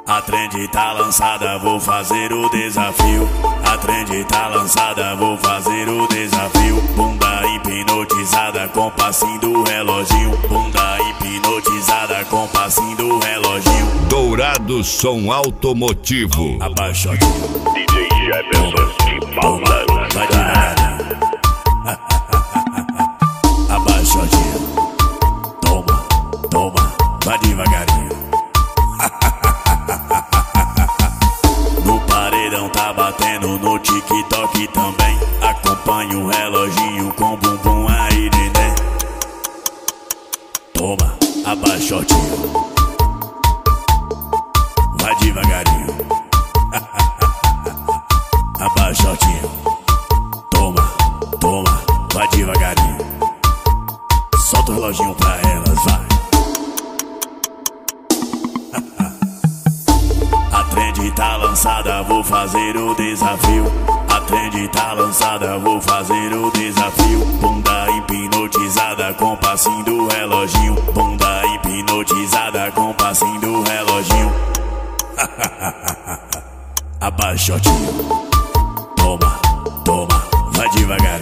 A trend tá lançada, vou fazer o desafio. A trend tá lançada, vou fazer o desafio. Bunda hipnotizada com passinho do reloginho. Bunda hipnotizada com passinho do reloginho. Dourado Som Automotivo. Abaixadinho. DJ Jefferson de Palmas. Vai devagarinho. Abaixadinho. Toma, toma, vai devagarinho. No paredão tá batendo, no TikTok também. Acompanha o reloginho com bumbum aí, neném. Toma, abaixadinho. Vai devagarinho. Abaixadinho. Toma, toma, vai devagarinho. Solta o reloginho pra elas, vai. A trend tá lançada, vou fazer o desafio. A trend tá lançada, vou fazer o desafio. Bunda hipnotizada com passinho do reloginho. Bunda hipnotizada com passinho do reloginho. Abaixadinho. Toma, toma, vai devagarinho.